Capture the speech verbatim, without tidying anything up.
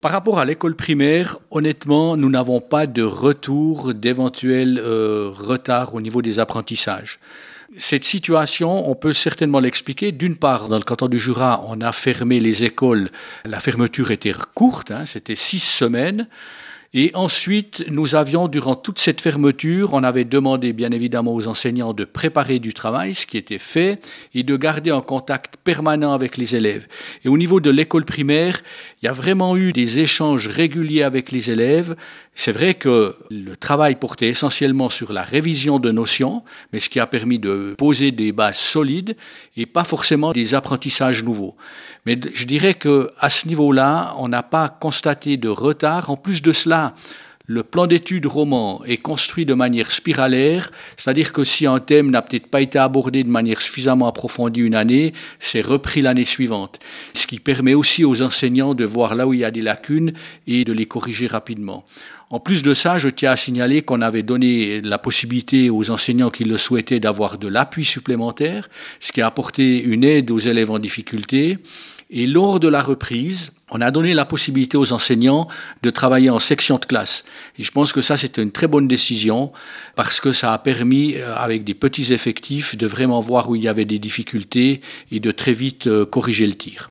Par rapport à l'école primaire, honnêtement, nous n'avons pas de retour d'éventuels euh, retards au niveau des apprentissages. Cette situation, on peut certainement l'expliquer. D'une part, dans le canton du Jura, on a fermé les écoles. La fermeture était courte, hein, c'était six semaines. Et ensuite, nous avions, durant toute cette fermeture, on avait demandé bien évidemment aux enseignants de préparer du travail, ce qui était fait, et de garder un contact permanent avec les élèves. Et au niveau de l'école primaire, il y a vraiment eu des échanges réguliers avec les élèves. C'est vrai que le travail portait essentiellement sur la révision de notions, mais ce qui a permis de poser des bases solides et pas forcément des apprentissages nouveaux. Mais je dirais qu'à ce niveau-là, on n'a pas constaté de retard. En plus de cela, le plan d'études roman est construit de manière spiralaire, c'est-à-dire que si un thème n'a peut-être pas été abordé de manière suffisamment approfondie une année, c'est repris l'année suivante. Ce qui permet aussi aux enseignants de voir là où il y a des lacunes et de les corriger rapidement. En plus de ça, je tiens à signaler qu'on avait donné la possibilité aux enseignants qui le souhaitaient d'avoir de l'appui supplémentaire, ce qui a apporté une aide aux élèves en difficulté. Et lors de la reprise, on a donné la possibilité aux enseignants de travailler en section de classe. Et je pense que ça, c'était une très bonne décision parce que ça a permis, avec des petits effectifs, de vraiment voir où il y avait des difficultés et de très vite corriger le tir.